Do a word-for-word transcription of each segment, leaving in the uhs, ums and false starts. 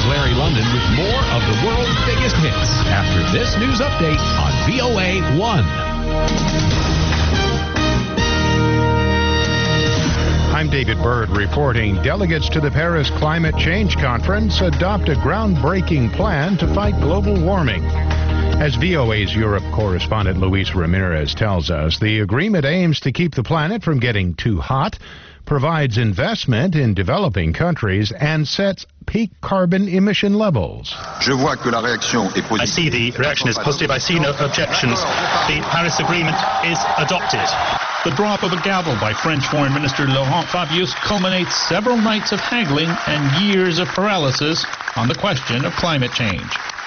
Here's Larry London with more of the world's biggest hits after this news update on V O A one. I'm David Byrd reporting. Delegates to the Paris Climate Change Conference adopt a groundbreaking plan to fight global warming. As V O A's Europe correspondent Luis Ramirez tells us, the agreement aims to keep the planet from getting too hot, provides investment in developing countries, and sets peak carbon emission levels. I see the reaction is positive. I see no objections. The Paris Agreement is adopted. The drop of a gavel by French Foreign Minister Laurent Fabius culminates several nights of haggling and years of paralysis on the question of climate change.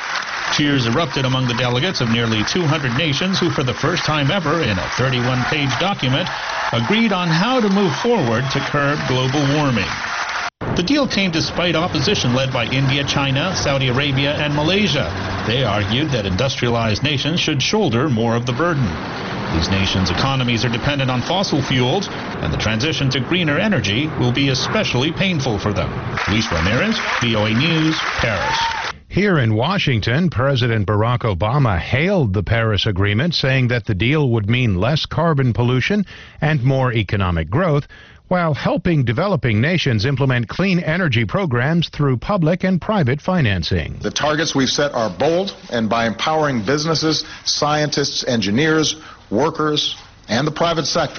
Cheers erupted among the delegates of nearly two hundred nations who, for the first time ever in a thirty-one page document, agreed on how to move forward to curb global warming. The deal came despite opposition led by India, China, Saudi Arabia, and Malaysia. They argued that industrialized nations should shoulder more of the burden. These nations' economies are dependent on fossil fuels, and the transition to greener energy will be especially painful for them. Luis Ramirez, V O A News, Paris. Here in Washington, President Barack Obama hailed the Paris Agreement, saying that the deal would mean less carbon pollution and more economic growth, while helping developing nations implement clean energy programs through public and private financing. The targets we've set are bold, and by empowering businesses, scientists, engineers, workers, and the private sector,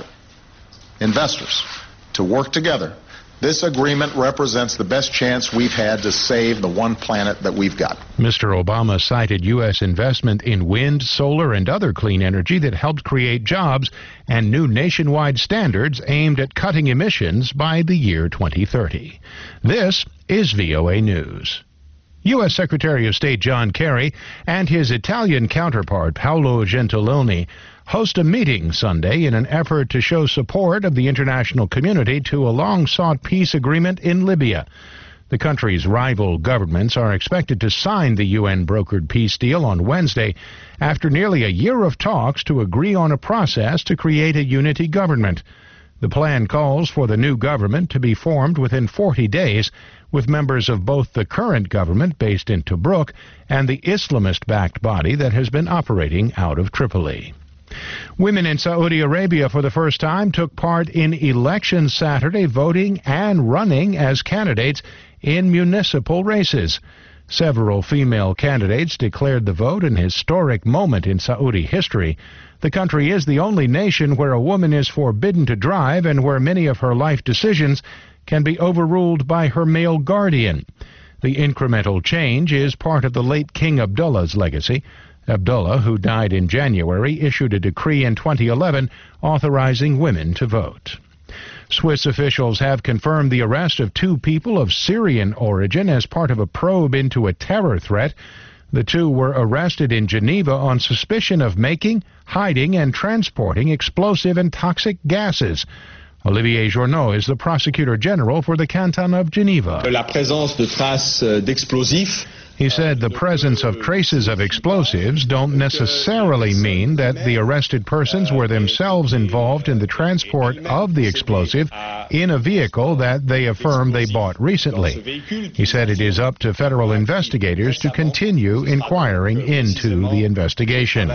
investors, to work together, this agreement represents the best chance we've had to save the one planet that we've got. Mister Obama cited U S investment in wind, solar, and other clean energy that helped create jobs and new nationwide standards aimed at cutting emissions by the year twenty thirty. This is V O A News. U S Secretary of State John Kerry and his Italian counterpart Paolo Gentiloni host a meeting Sunday in an effort to show support of the international community to a long-sought peace agreement in Libya. The country's rival governments are expected to sign the U N-brokered peace deal on Wednesday after nearly a year of talks to agree on a process to create a unity government. The plan calls for the new government to be formed within forty days, with members of both the current government based in Tobruk and the Islamist-backed body that has been operating out of Tripoli. Women in Saudi Arabia for the first time took part in elections Saturday, voting and running as candidates in municipal races. Several female candidates declared the vote an historic moment in Saudi history. The country is the only nation where a woman is forbidden to drive and where many of her life decisions can be overruled by her male guardian. The incremental change is part of the late King Abdullah's legacy. Abdullah, who died in January, issued a decree in twenty eleven authorizing women to vote. Swiss officials have confirmed the arrest of two people of Syrian origin as part of a probe into a terror threat. The two were arrested in Geneva on suspicion of making, hiding, and transporting explosive and toxic gases. Olivier Journeau is the prosecutor general for the canton of Geneva. La présence de traces d'explosifs. He said the presence of traces of explosives don't necessarily mean that the arrested persons were themselves involved in the transport of the explosive in a vehicle that they affirm they bought recently. He said it is up to federal investigators to continue inquiring into the investigation.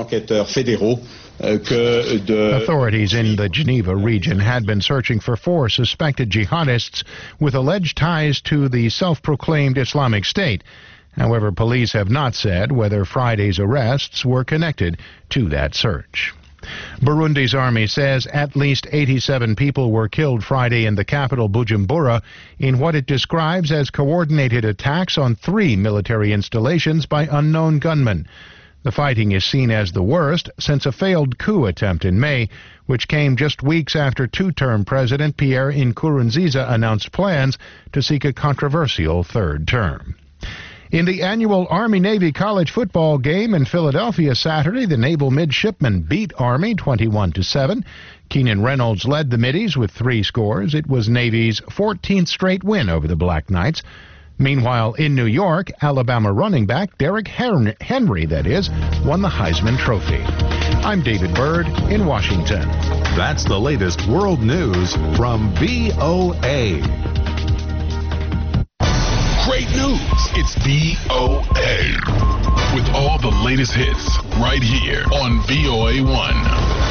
Authorities in the Geneva region had been searching for four suspected jihadists with alleged ties to the self-proclaimed Islamic State. However, police have not said whether Friday's arrests were connected to that search. Burundi's army says at least eighty-seven people were killed Friday in the capital Bujumbura in what it describes as coordinated attacks on three military installations by unknown gunmen. The fighting is seen as the worst since a failed coup attempt in May, which came just weeks after two-term President Pierre Nkurunziza announced plans to seek a controversial third term. In the annual Army-Navy college football game in Philadelphia Saturday, the Naval Midshipmen beat Army twenty-one to seven. Keenan Reynolds led the Middies with three scores. It was Navy's fourteenth straight win over the Black Knights. Meanwhile, in New York, Alabama running back Derrick Henry, that is, won the Heisman Trophy. I'm David Byrd in Washington. That's the latest world news from V O A. Great news! news. It's V O A. With all the latest hits right here on V O A one.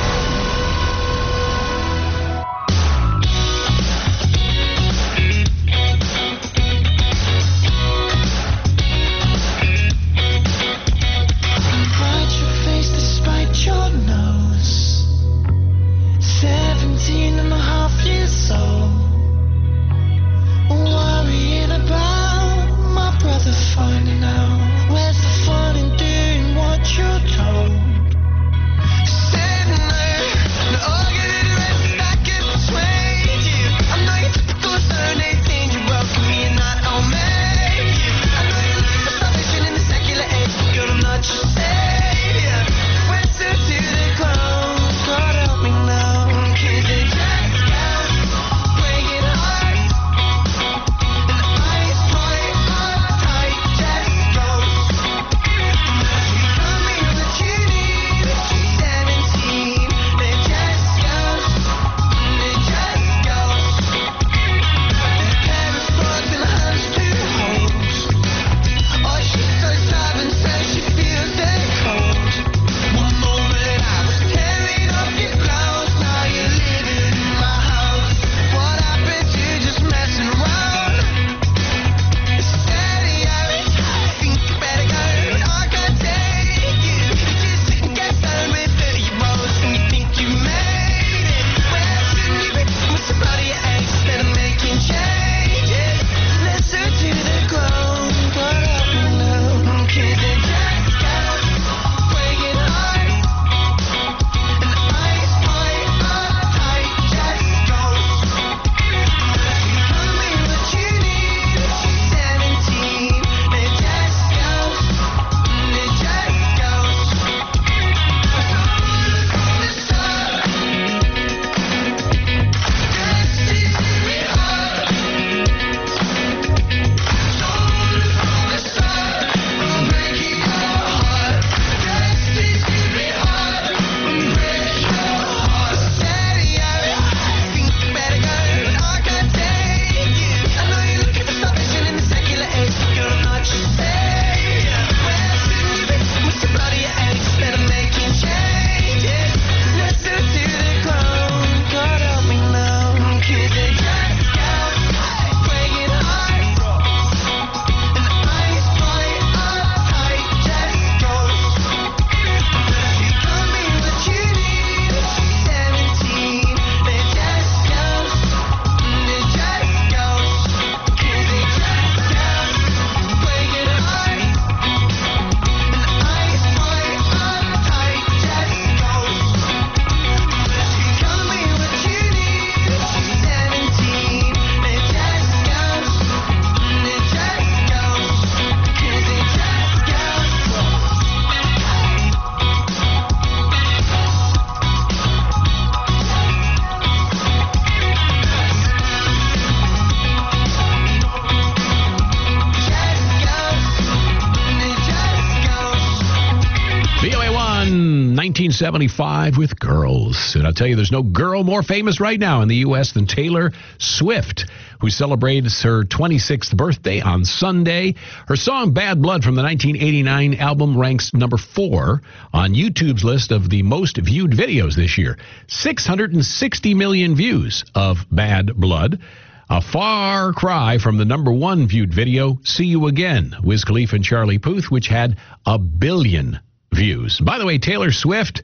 nineteen seventy-five with Girls. And I'll tell you, there's no girl more famous right now in the U S than Taylor Swift, who celebrates her twenty-sixth birthday on Sunday. Her song Bad Blood from the nineteen eighty-nine album ranks number four on YouTube's list of the most viewed videos this year. six hundred sixty million views of Bad Blood. A far cry from the number one viewed video, See You Again, Wiz Khalifa and Charlie Puth, which had a billion views. By the way, Taylor Swift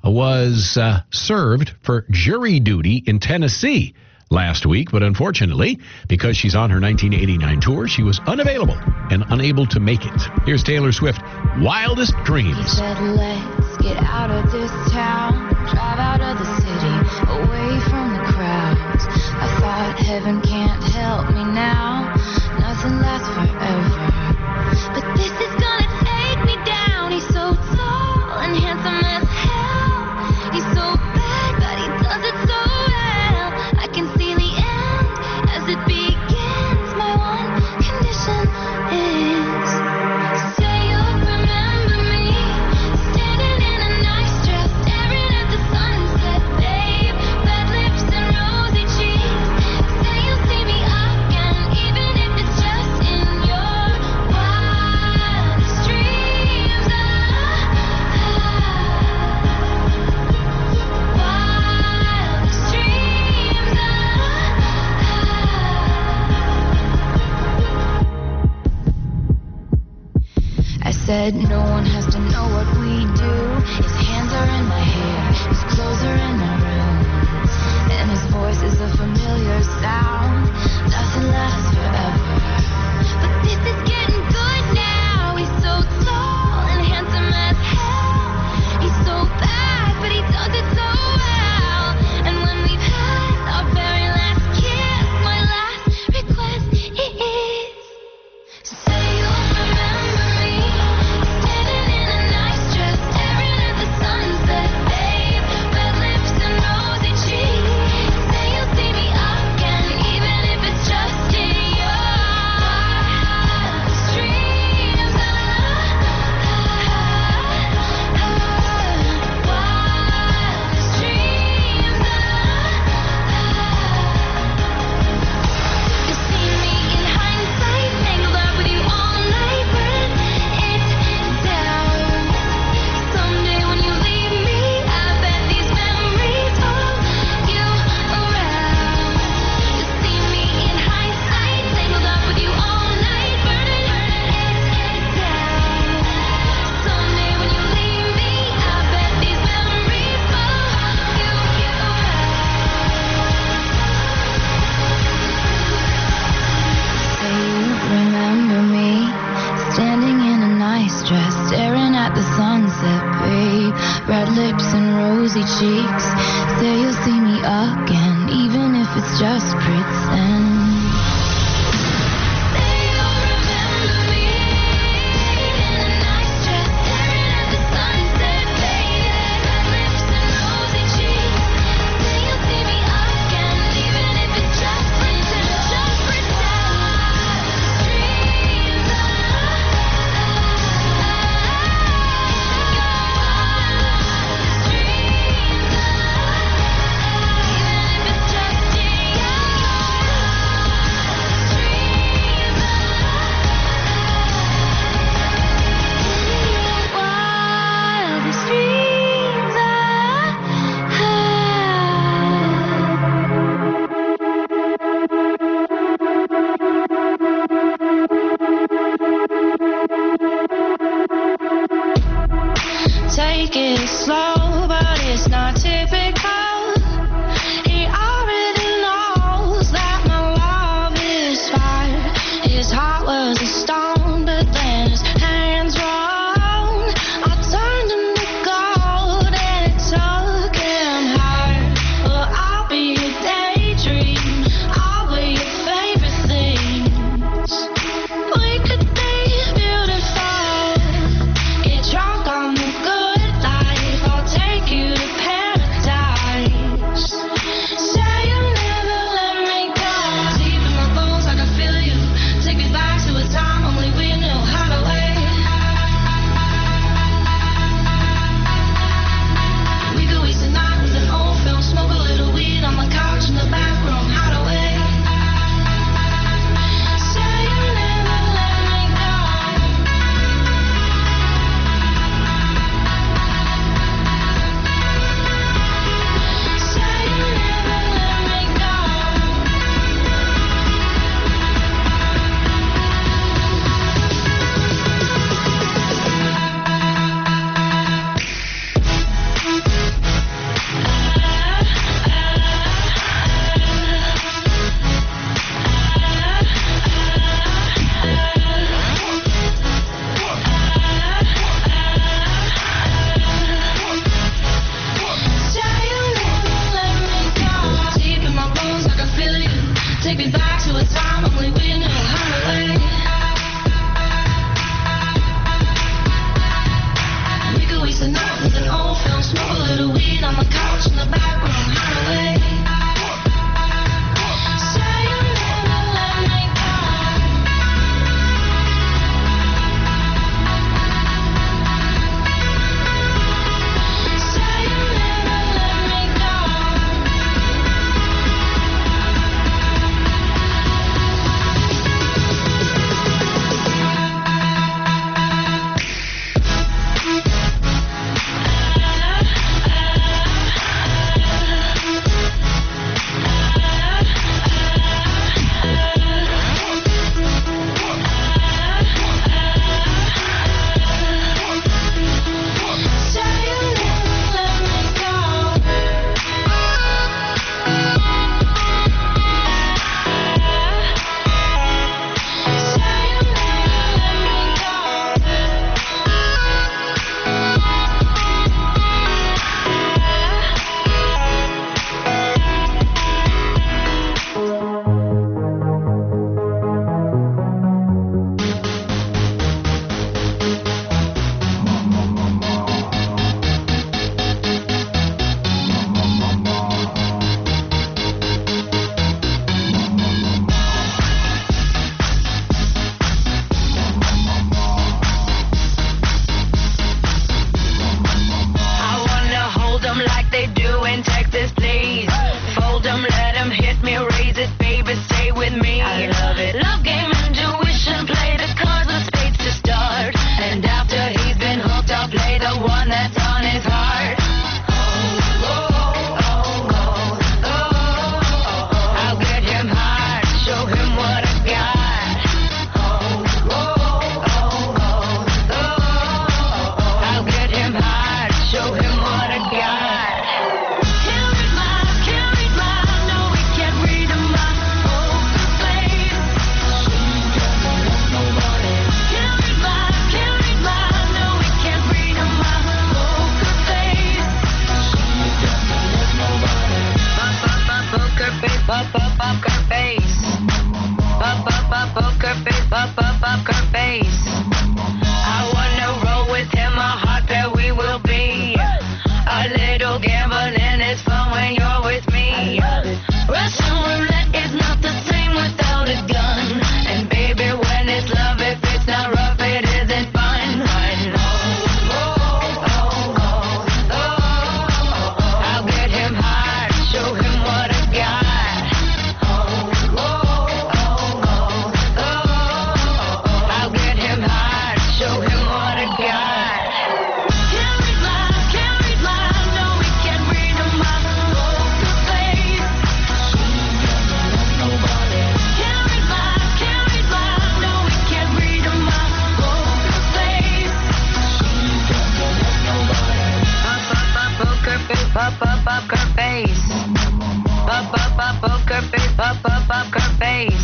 was uh, served for jury duty in Tennessee last week, but unfortunately, because she's on her nineteen eighty-nine tour, she was unavailable and unable to make it. Here's Taylor Swift, Wildest Dreams. He said, let's get out of this town, drive out of the city, away from the crowds. I thought heaven can't help me now, nothing lasts forever, but this is gonna take me down. He's so tall and handsome as hell, he's so bad but he does it so well. I can see the end as it begins. My one condition is, say you'll remember me, standing in a nice dress, staring at the sunset, babe, red lips and rosy cheeks. Say you'll said no one has to know what we do. His hands are in my hair, his clothes are in my room, and his voice is a familiar sound. Nothing lasts forever, but this is getting good now. He's so tall and handsome as hell. He's so bad, but he does it so well. And when we've had our very last kiss, my last request is, say you'll remember me, standing in a nice dress, staring at the sunset, babe. Red lips and rosy cheeks. Say you'll see me again, even if it's just in your dreams. Wildest dreams. You see me in hindsight, tangled up with you all night, burn it down. Someday when you leave me, I bet these memories follow you around. You see me in hindsight, tangled up with you all night, burning it down. Someday when you leave me, I bet these memories follow you around. Say you remember me, standing in a nice dress, staring at the sunset, babe. Red lips and rosy cheeks. Say you'll see me again, even if it's just pretend. Say you'll remember me, in a nice dress, staring at the sunset, babe. Red lips and rosy cheeks. Say you'll see me again, even if it's just pretend, just pretend. Dreams of wildest dreams I had. Take it slow, but it's not typical. He already knows that my love is fire. His heart was a stone, but then his hands were on. I turned him to gold, and it took him higher. Well, I'll be your daydream. I'll be your favorite things. We could be beautiful. Get drunk on the good life. I'll take you to paradise. Say you'll never let me go. Deep in my bones, I can feel you. Take me back to a time when we poker face. I wanna roll with him, a heart that we will be. A little gambling is fun when you're with me. Russian roulette is not the same without a gun. And baby, when it's love, if it's not rough, it isn't fun. Fun. Oh, oh, oh, oh. I'll get him high, show him what I got. Oh, oh, oh, oh, oh. I'll get him high, show him what I got. Can't read my, can't read my, no, we can't read my poker face. Can't read my, can't read my, no, we can't read my poker face. Pop, pop, pop, poker face. Pop, pop, pop, poker face. Pop, pop, pop, poker face.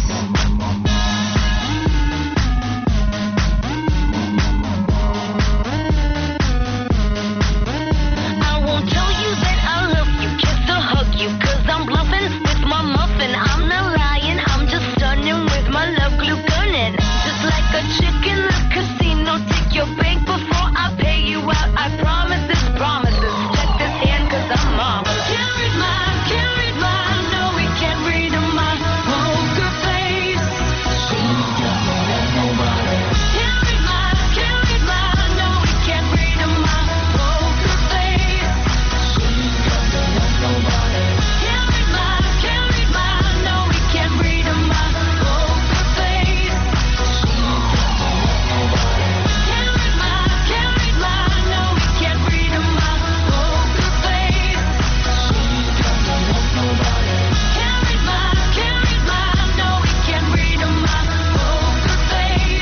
I won't tell you that I love you, kiss or hug you, cause I'm bluffing with my muffin. I'm not lying, I'm just stunning with my love glue gunning. Just like a chick in the casino, take your bank before I pay you out. I promise this, promises. Check this hand cause I'm mom. Can't read my, can't read my, no, we can't read my poker face. Can't read my, can't read my, no, we can't read my poker face. Can't read my, can't read my, no, we can't read my poker face. Can't read my, can't read my, no, we can't read my poker face. Can't read my, can't read my, no, we can't read my poker face.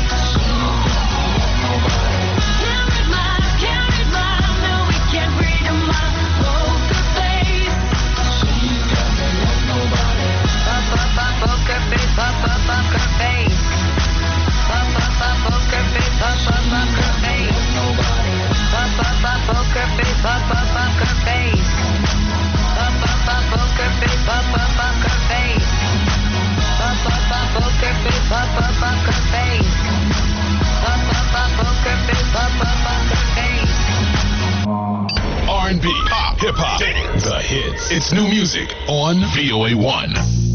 Can't read my, can't read my, no, we can't read my poker face. Pop, pop, pop, poker face, pop, pop, poker face. Pop, pop, pop, poker face, pop, pop, poker face. Pop, pop, pop, poker face, pop, pop, poker face. Pop, pop, pop, poker face, pop, pop, poker face. Pop, pop, pop, poker face, pop, pop, poker face. Pop, pop, pop, poker face, pop, pop, poker face. R and B, pop, hip hop, the hits. It's new music on V O A one.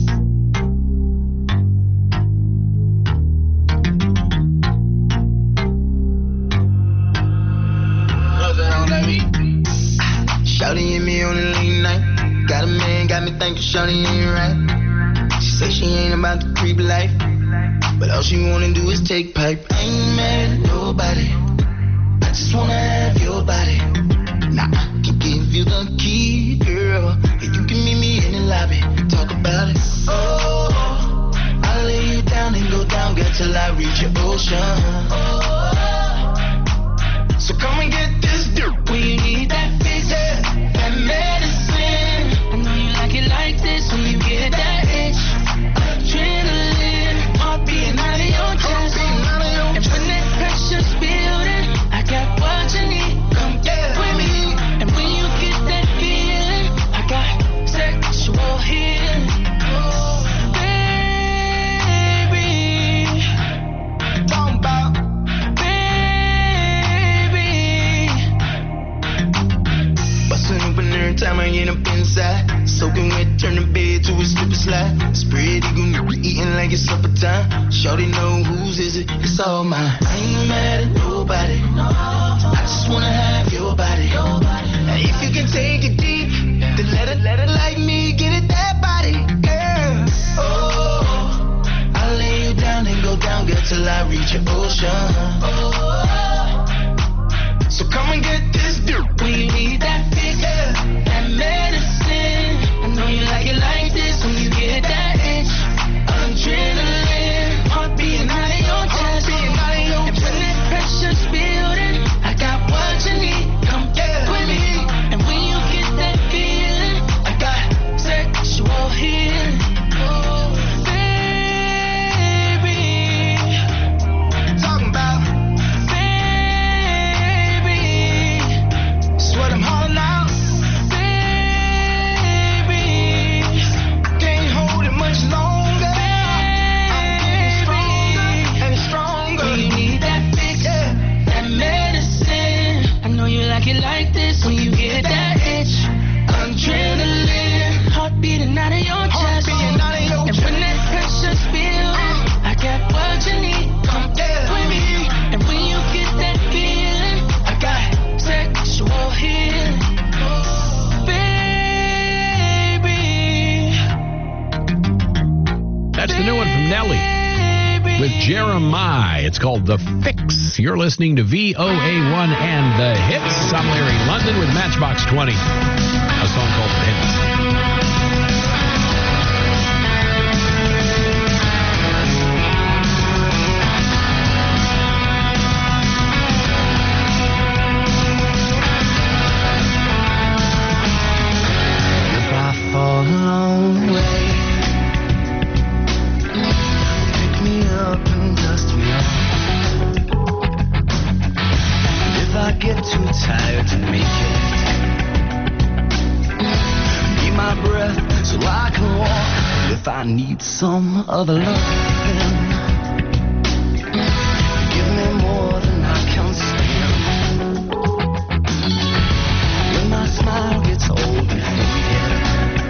Shawty hit me on a late night. Got a man, got me thinking Shawty ain't right. She say she ain't about the creep life, but all she wanna do is take pipe. I ain't mad at nobody, I just wanna have your body. Now I can give you the key, girl, and you can meet me in the lobby. Talk about it. Oh, I'll lay you down and go down, girl, till I reach your ocean. Oh, so come and get this dirt when you need that fix, that medicine. I know you like it like this when you get that itch. Adrenaline, heart beating out of your chest. And when that pressure's building, I got what you need. Come get with me. And when you get that feeling, I got sexual healing. Oh, baby, talking about. Every time I get up inside, soaking wet, turn the bed to a slip and slide. Spread eagle, eating like it's supper time. Shawty know whose is it, it's all mine. I ain't mad at nobody, I just wanna have your body. Now if you can take it deep, then let it, let it like me, get it that body, girl. Oh, I'll lay you down and go down, girl, till I reach your ocean. Oh, so come and get this dirt when you need that fix, yeah, that medicine. I know you like it like this when you get that itch. Adrenaline, heart beating out of your chest. And when that pressure's building, I got what you need. Come get with me. And when you get that feeling, I got sexual healing. Oh, baby, talking about. What I'm hauling out. Jeremiah. It's called The Fix. You're listening to V O A one and The Hits. I'm Larry London with Matchbox twenty. A song called The Hits. Fall away. Pick me up and dust me off. If I get too tired to make it, be my breath so I can walk. If I need some other love, then give me more than I can stand. When my smile gets old and faded,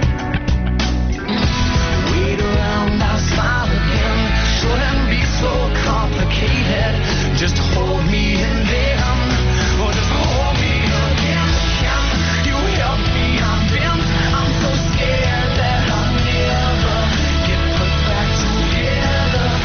I'll smile again. Shouldn't be so complicated. Just hold me in them, or just hold me again. Can you help me? I'm bent. I'm so scared that I'll never get put back together.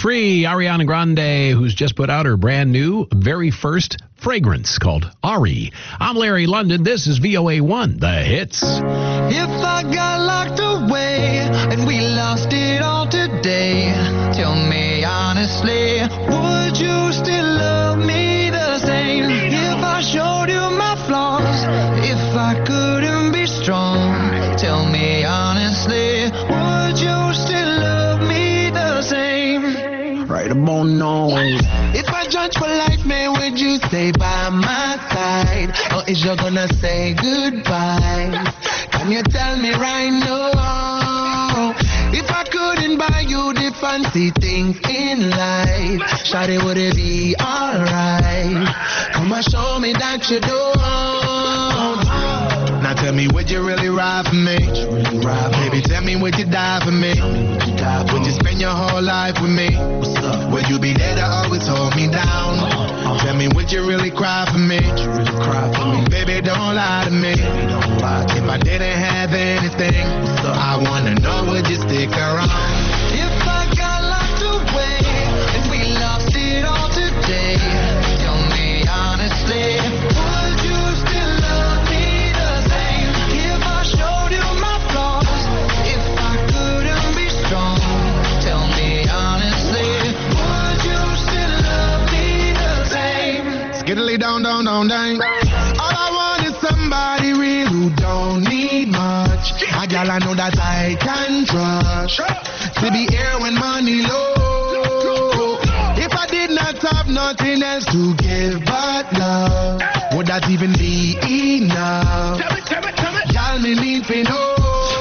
free. Ariana Grande, who's just put out her brand new, very first fragrance called Ari. I'm Larry London. This is V O A one, The Hits. If I got locked away and we lost it all today, tell me honestly, would you still love me the same? If I showed you my flaws, if I couldn't be strong, tell me honestly, would you still love me the same? Right about now. If I judge for life, man, would you stay by my side? Or is you gonna say goodbye? Can you tell me right now? If I couldn't buy you the fancy things in life, shawty, would it be alright? Come and show me that you don't. Now tell me, would you really ride for me? Baby, tell me, would you die for me? Would you spend your whole life with me? Would you be there to always hold me down? Tell me, would you really cry for me? Baby, don't lie to me. If I didn't have anything, I wanna know, would you stick around? If I got locked away and we lost it all today, tell me honestly, would you still love me the same? If I showed you my flaws, if I couldn't be strong, tell me honestly, would you still love me the same? Skiddly down, down, down, down. All I want is somebody real who don't need much. A girl I know that I can trust, to be here when money low. If I did not have nothing else to give but love, would that even be enough? Y'all me need to know.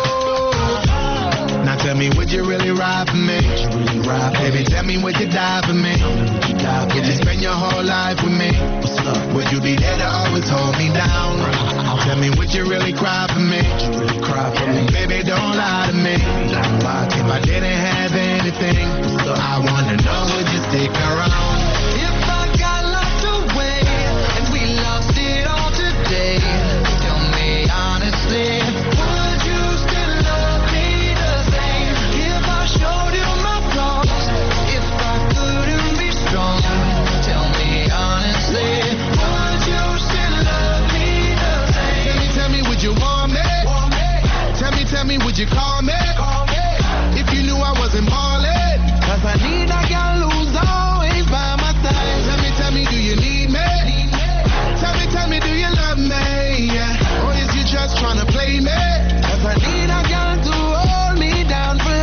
Now tell me, would you really ride for me? Baby, tell me, would you die for me? Would you spend your whole life with me? Would you be there to always hold me down? Tell me, would you really cry for me? Baby, don't lie to me. If I didn't have anything, I wanna know, would you stick around? If I got locked away and we lost it all today, tell me honestly, would you still love me the same? If I showed you my flaws, if I couldn't be strong, tell me honestly, would you still love me the same? Tell me, tell me, would you want me? Tell me, tell me, would you call me? If you knew I wasn't ballin', cause I need a girl who's always by my side. Tell me, tell me, do you need me? Tell me, tell me, do you love me? Or is you just tryna play me? Cause I need a girl to hold me down for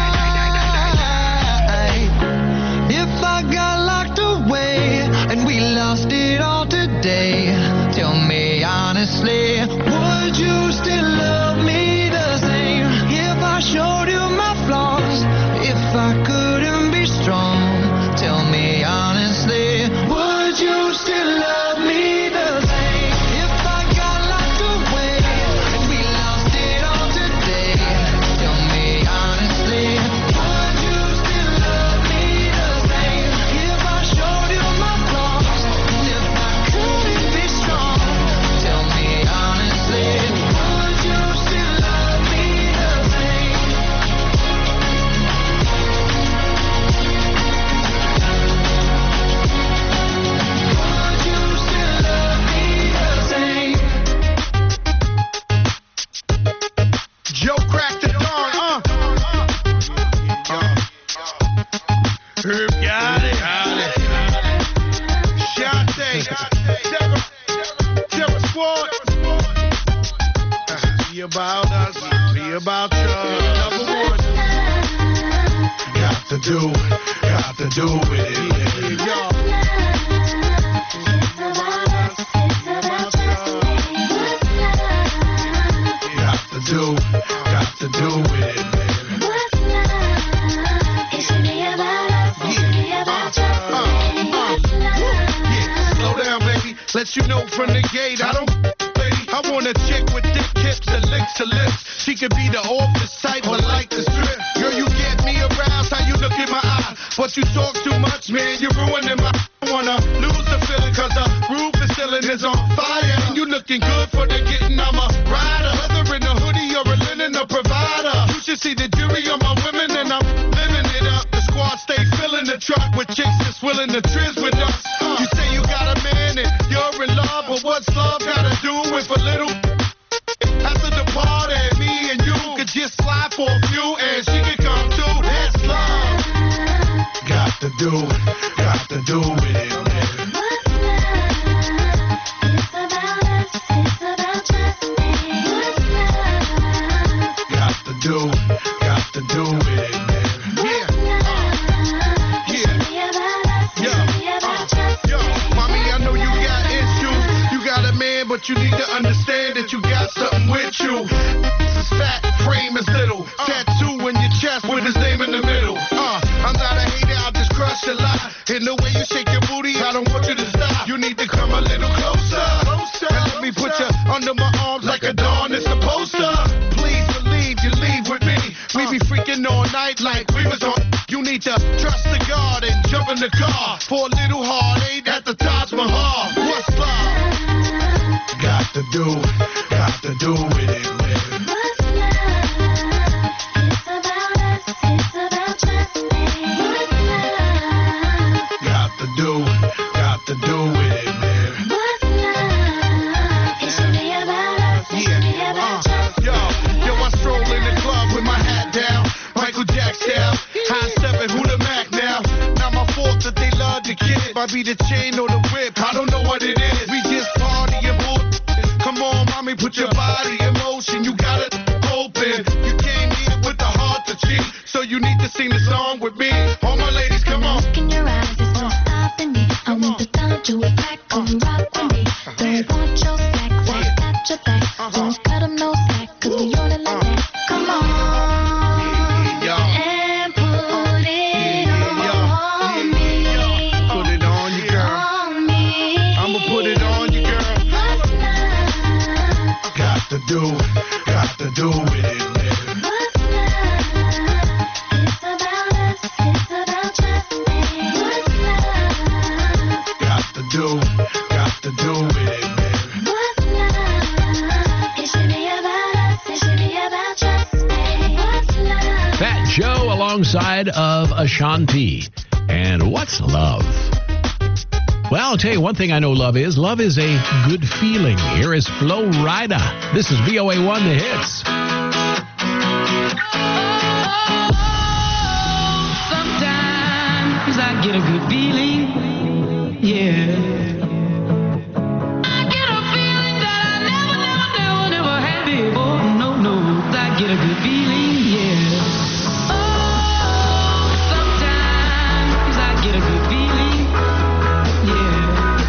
life. If I got locked away and we lost it all today, tell me honestly, would you still love me the same? If I showed you my flaws, if I couldn't be strong, tell me honestly, would you still love me the same? If I got locked away and we lost it all today, tell me honestly, would you still love me the same? If I showed you my flaws, if I couldn't be strong, tell me honestly, would you still love me the same? Would you still love me the same? Joe cracked the dawn, uh. Herb got it, got it. Shante, Terror, Terror Squad. Be about us, be about you. Number one. Got to do, got to do with it. Y'all. Got to do, got to do with it, baby. Slow down, baby. Let you know from the gate, I don't, baby. I want a chick with thick hips and licks to lips. She could be the office type, but like the strip. Girl, you get me aroused, how you look in my eye. But you talk too much, man, you're ruining my. I wanna lose the feeling, cause the roof is ceiling is on fire. And you looking good for the getting, I'm a rider. Whether in a hoodie or a linen, a provider. You should see the jury on my women, and I'm living it up. The squad stay filling the a truck with chicks that's willing to trizz with us. You say you got a man and you're in love, but what's love gotta do with a little? After the party, me and you could just slide for a few and she could come too. That's love. Got to do, got to do with it, man. What's love? It's about us, it's about trust me. What's love? Got to do, got to do with it, man. What's love? It should be about us, it should be about trust me. Yo, mommy, I know you got issues. You got a man, but you need to understand that you got something with you. His fat frame is little. Tattoo in your chest with his name in the middle. Uh, I'm not a hater, I'll just crush a lot. In the way you shake your booty, I don't want you to stop. You need to come a little closer. Closer. And let me put you under my arms like a dawn is supposed to. Please believe you leave with me. We be freaking all night like we was on. You need to trust the God and jump in the car for a little heartache at the Taj Mahal. What's love? Got to do, got to do with it, man. What's love? It's about us, it's about trust me. What's love? Got to do, got to do with it, man. What's love? It should be about us, it should be about trust me. Yo, yo, I stroll in the club with my hat down, Michael Jackson style, high stepping, who the Mac now? Not my fault that they love the kid. Might be the chain or the whip, I don't know what it is. We just party and bull. Come on, mommy, put your body in motion. You got it open. You came here with the heart to cheat, so you need to sing the song with me. All my ladies, come on. Look in your eyes, it's not stopping me. I want the time to attack, come rock with me. Don't want your slack, I got your back. Don't cut 'em no slack, cause we on it like that. Come on, and put it on me. Put it on you, girl. On me. I'ma put it on you, girl. What's love? Got to do, got to do with it, man. What's love? It's about us, it's about trust me. What's love? Got to do, got to do with it, man. What's love? It should be about us, it should be about trust me. What's love? Fat Joe alongside of Ashanti. And what's love? Well, I'll tell you one thing I know love is. Love is a good feeling. Here is Flo Rida. This is V O A one, The Hits. Sometimes I get a good feeling, yeah. I get a feeling that I never, never, never, never had before. No, no, I get a good feeling, yeah. Oh, sometimes I get a good feeling, yeah.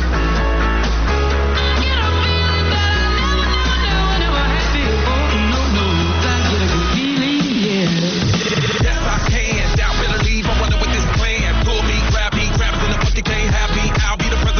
I get a feeling that I never, never, never, never had before. No, no, I get a good feeling, yeah. Yes, I can. Doubt, better leave. I wonder what this plan. Pull me, grab me, grab it in the bucket, can't have me. I'll be the president.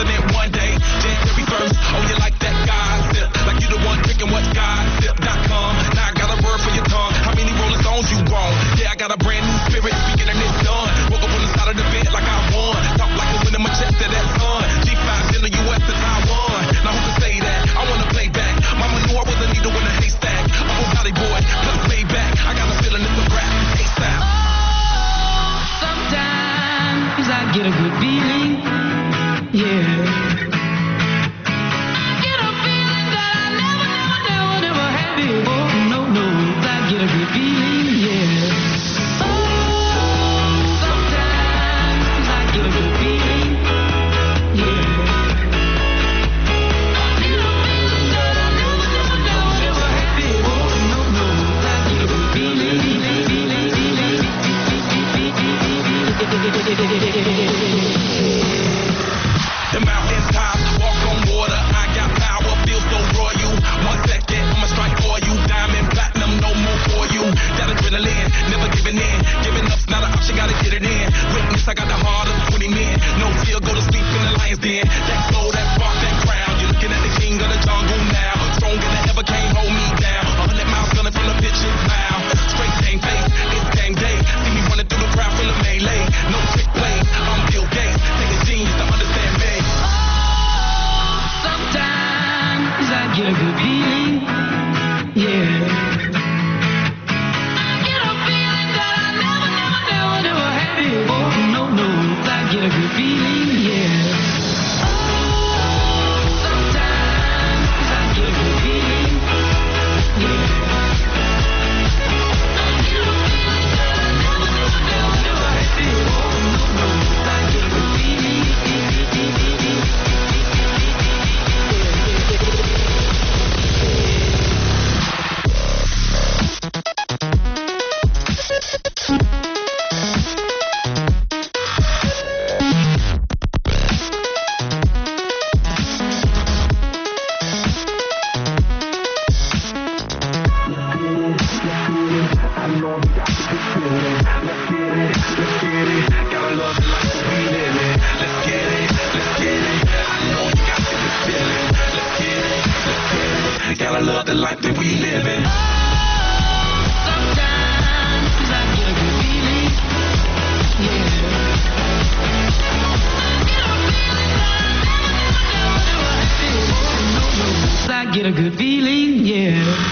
life that we live in. I get a good feeling, yeah.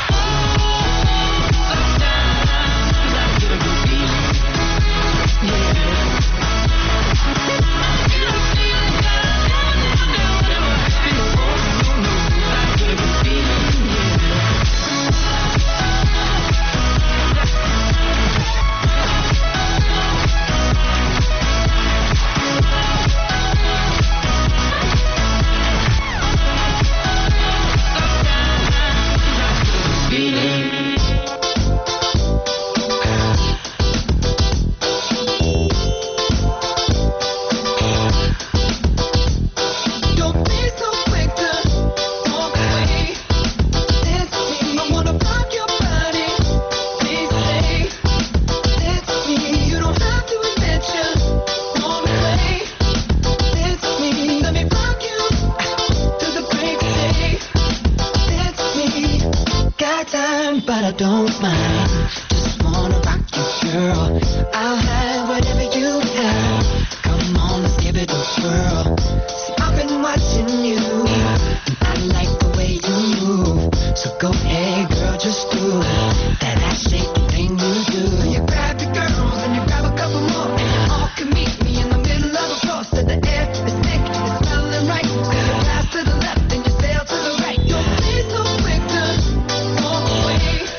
But I don't mind, just wanna rock you, girl. I'll have whatever you have. Come on, let's give it a whirl. See, I've been watching you, and I like the way you move. So go ahead, girl, just do that ass shaking thing you do. You grab your girls and you grab a couple more, and you all can meet me in the middle of the floor. So the air is thick, it's smelling right. So you pass to the left and you sail to the right. Don't be so quick to walk away.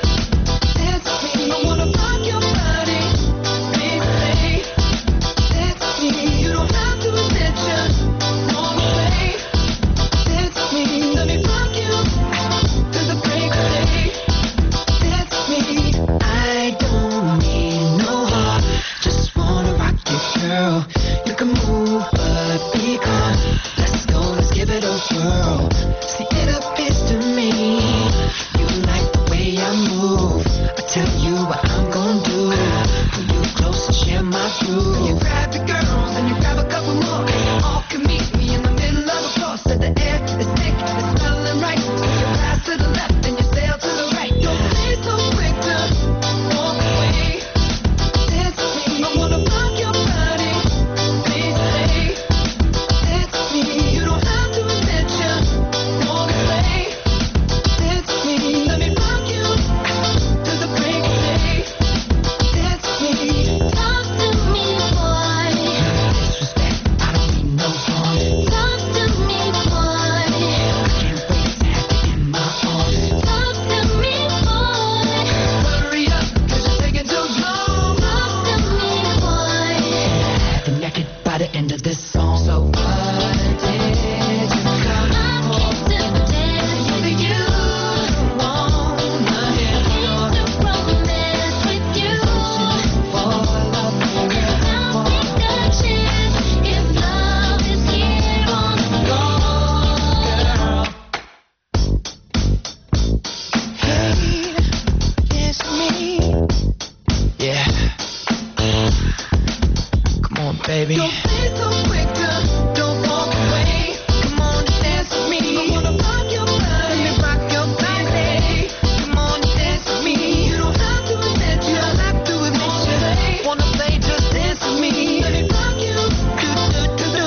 Baby. Don't be so quick to don't walk away. Come on, dance with me. I wanna rock your body, let me rock your body. Come on, dance with me. You don't have to admit you don't have to admit you wanna play, just dance with me. Let me rock you, do do do do.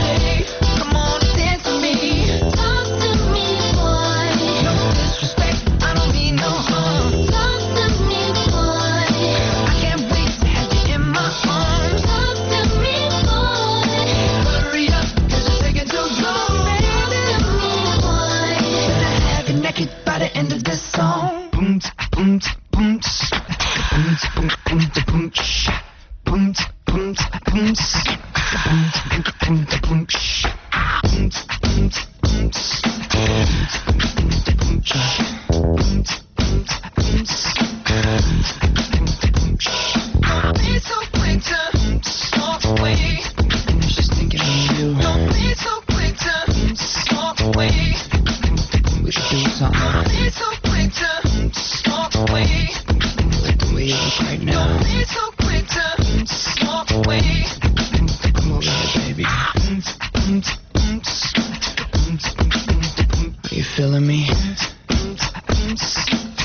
Come on, dance with me. Talk to me, boy. No disrespect, I don't mean no harm. Talk to me, boy. I can't wait to have you in my arms. Talk to me. Hurry up, cause you're taking too long. Naked by the end of this song. Boom, boom, boom, boom, boom, boom, boom, boom, boom, boom, boom, Don't be so quick to walk away. I'm just thinking of you. Don't be so quick to walk away. We should do something. Don't be so quick to walk away. Like the way you look right now. Don't be so quick to walk away. Come over here, baby. Are you feeling me? bounce.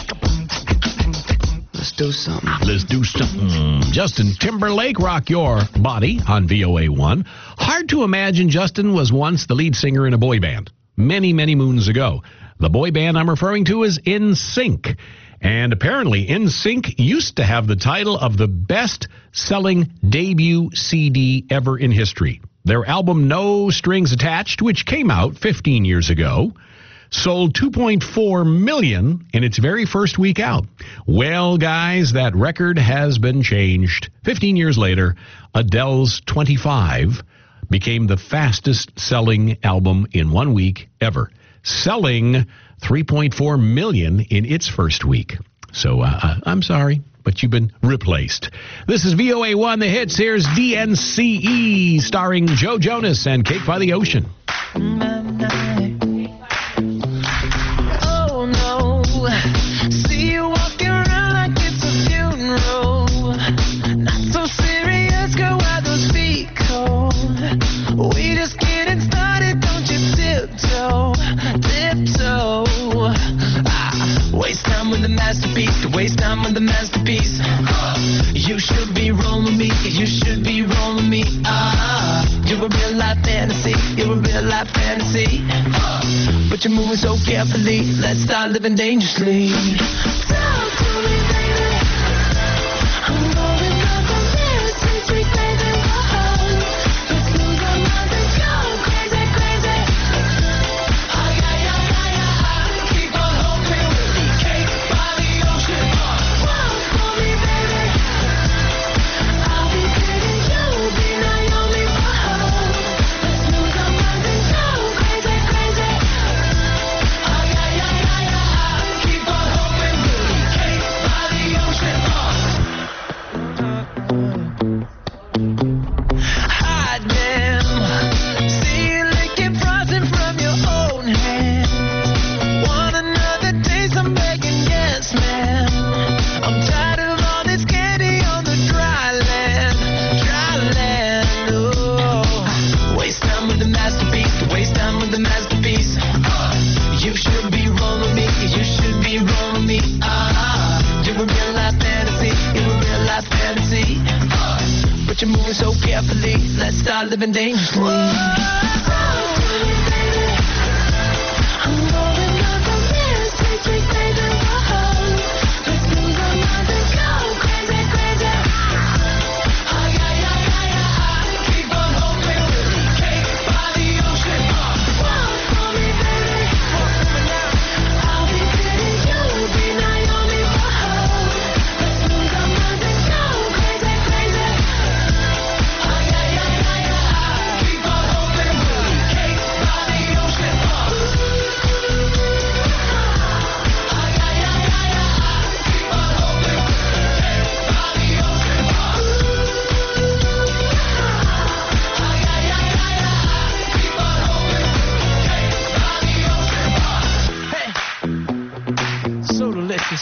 Let's do something. Let's do something. Justin Timberlake, Rock Your Body on V O A one. Hard to imagine Justin was once the lead singer in a boy band many, many moons ago. The boy band I'm referring to is N Sync. And apparently N Sync used to have the title of the best-selling debut C D ever in history. Their album No Strings Attached, which came out fifteen years ago, sold two point four million in its very first week out. Well, guys, that record has been changed. fifteen years later, Adele's twenty-five became the fastest-selling album in one week ever, selling three point four million in its first week. So uh, I'm sorry, but you've been replaced. This is V O A one, the hits. Here's D N C E, starring Joe Jonas and Cake by the Ocean. Oh no, see you walking around like it's a funeral. Not so serious, girl, why those feet cold? We just getting started, don't you tiptoe, tiptoe. Ah, waste time with the masterpiece, waste time with the masterpiece. You should be rolling me, you should be rolling me. Ah, you're a real life fantasy, you're a real life fantasy. But you're moving so carefully, let's start living dangerously. Talk to me, baby. I'm going up on this, sweet, sweet baby. Whoa. Let's lose our minds and go crazy, crazy. Oh, yeah, yeah, yeah, yeah. Keep on hoping we'll be cake by the ocean. Walk for me, baby. I'll be Sadie, you'll be Naomi. Whoa. Let's lose our minds and go crazy, crazy. Oh, yeah, yeah, yeah, yeah. Keep on hoping we'll be cake by the ocean. Hide them. See you licking frozen from your own hands. Want another taste? I'm begging, yes, ma'am. I'm tired of all this candy on the dry land, dry land. Oh, waste time with the masterpiece, waste time with the masterpiece. You should be rolling me, you should be rolling me. Ah, you're a real life fantasy, you're a real life fantasy. But you're moving so carefully, let's start living dangerously. I'm rolling up on this, sweet, sweet baby. Whoa. Let's lose our minds and go crazy, crazy. Oh, yeah, yeah, yeah, yeah. Keep on hoping we'll be cake by the ocean. Walk for me, baby. Walk for me now. I'll be Sadie, you'll be Naomi. Whoa. Let's lose our minds and go crazy, crazy. Oh, yeah, yeah, yeah, yeah. Keep on hoping we'll be cake by the ocean. Oh, yeah, yeah, yeah, yeah. Keep on hoping we'll be cake by the ocean. Oh, yeah, yeah, yeah, yeah. Keep on hoping we'll be cake by the ocean. Hey, so delicious.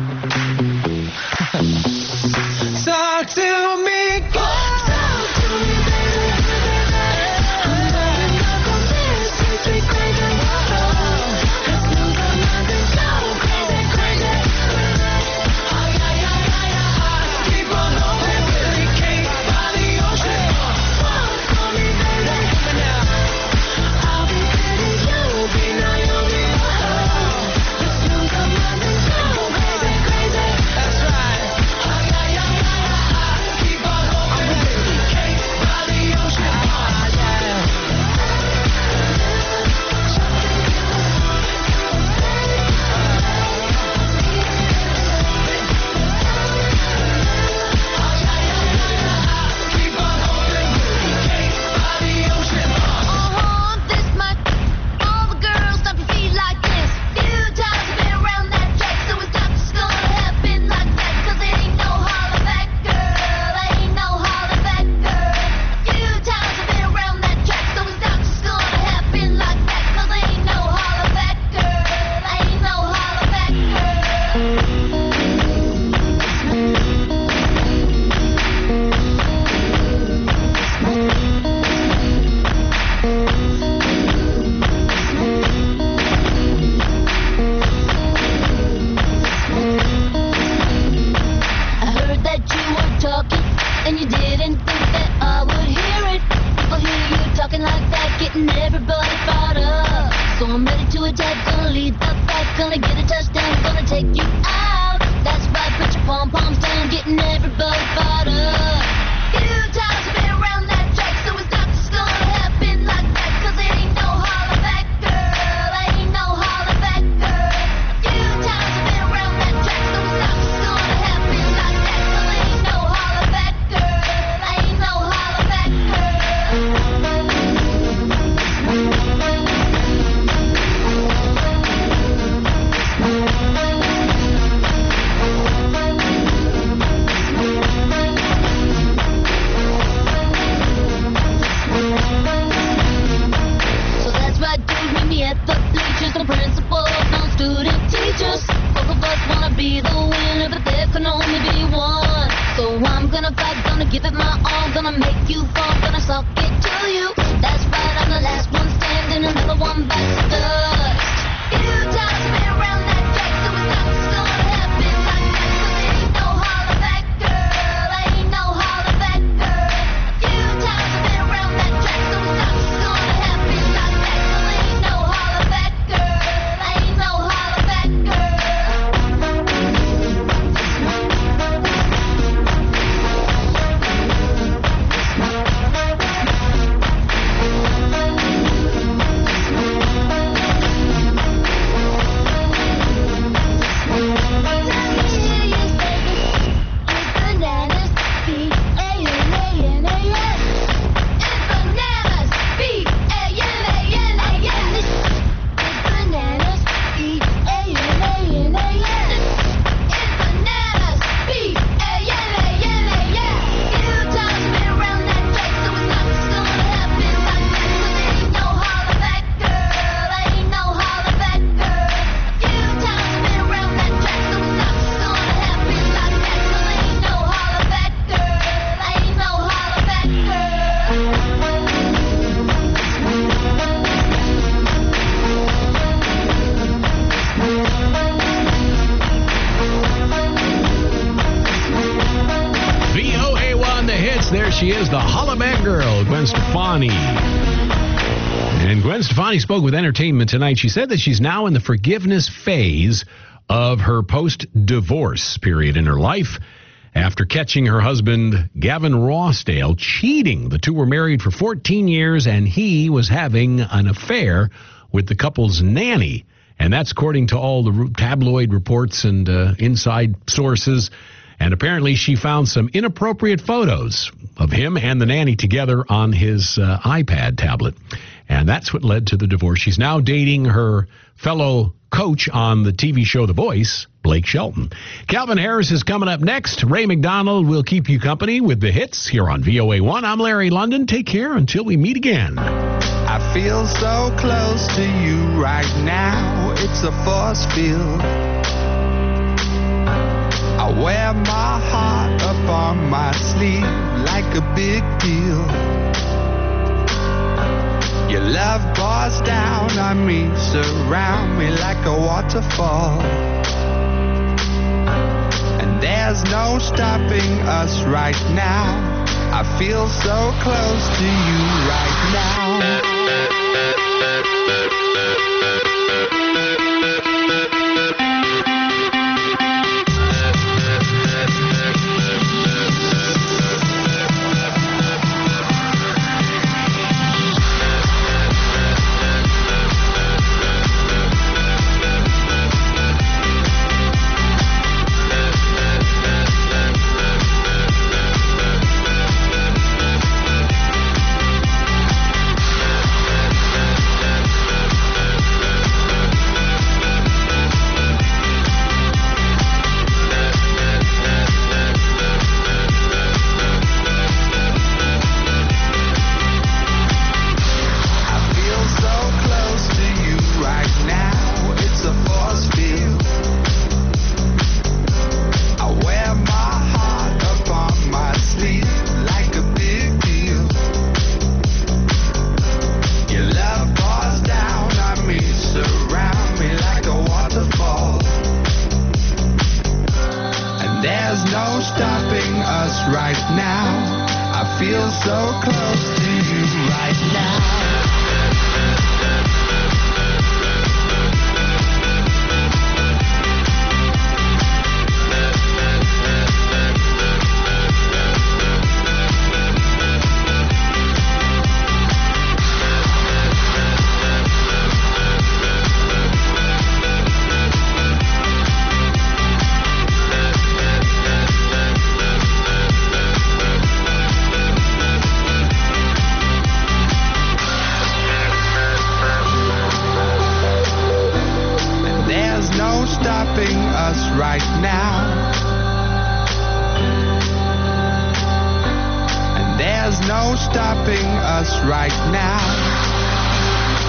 Talk to me, girl. Talk to me, baby. I'm rolling up on this, sweet, sweet crazy. Whoa. Let's lose our minds and go crazy, crazy. Oh, yeah, yeah, yeah, yeah. Keep on hoping we'll be cake by the ocean. Walk for me, baby. I'll be Sadie, you'll be Naomi. Whoa. Let's lose our minds and go crazy, crazy. That's right. Oh, yeah, yeah, yeah, yeah. Keep on be the winner, but there can only be one. So I'm gonna fight, gonna give it my all, gonna make you fall, gonna suck it to you. That's right, I'm the last one standing, another one bites the dust. You toss me around that track, so it's not just gonna happen like that. 'Cause ain't no holler back, girl, ain't no holler back, girl. You toss me around that track, so it's not just gonna happen like that. 'Cause ain't no holler back, girl, ain't no holler back, girl. There she is, the Holla Back Girl, Gwen Stefani. And Gwen Stefani spoke with Entertainment Tonight. She said that she's now in the forgiveness phase of her post-divorce period in her life after catching her husband, Gavin Rossdale, cheating. The two were married for fourteen years, and he was having an affair with the couple's nanny. And that's according to all the tabloid reports and uh, inside sources. And apparently she found some inappropriate photos of him and the nanny together on his uh, iPad tablet. And that's what led to the divorce. She's now dating her fellow coach on the T V show The Voice, Blake Shelton. Calvin Harris is coming up next. Ray McDonald will keep you company with the hits here on V O A one. I'm Larry London. Take care until we meet again. I feel so close to you right now. It's a force field. I wear my heart up on my sleeve like a big deal. Your love pours down on me, surround me like a waterfall. And there's no stopping us right now. I feel so close to you right now.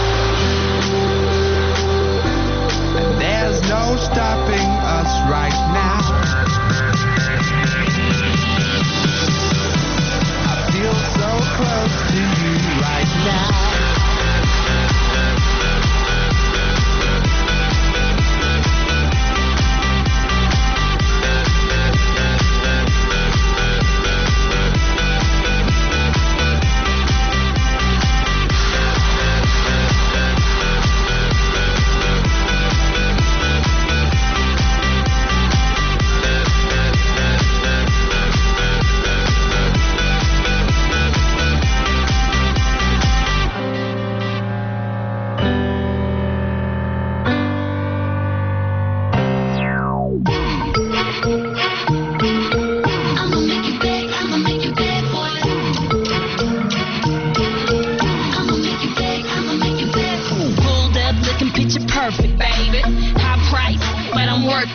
Stopping us right now.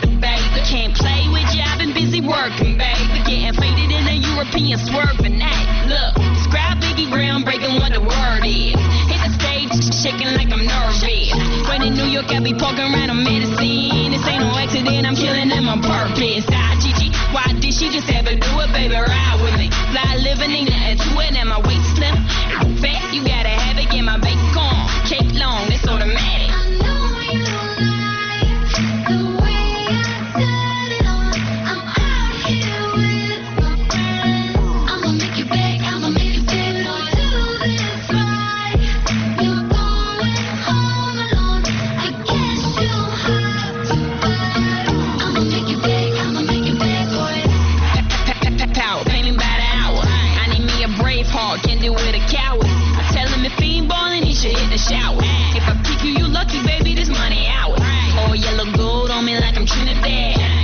baby. Can't play with you, I've been busy working, baby. Getting faded in a European swerving. Hey, look, describe Biggie groundbreaking what the word is. Hit the stage, shaking like I'm nervous. When in New York, I be poking around on medicine. This ain't no accident, I'm killing them on purpose. Ah, Gigi, why did she just ever do it, baby? Ride with me. Fly living, ain't nothing to it, and my waist slim. Fat, you gotta have it, get my bacon. Cake long, it's automatic. I know you like the way I set it on. I'm out here with my friends. I'ma make you beg, I'ma make you beg. Don't do this right. You're going home alone. I guess you'll have to beg. I'ma make you beg, I'ma make you beg, boy. Power, painting by the hour. I need me a brave heart, can't deal with a coward. I tell him if he ain't ballin', he should hit the shower. If I pick you, you lucky, baby, this money out. Pour yellow gold on me like I'm Trinidad.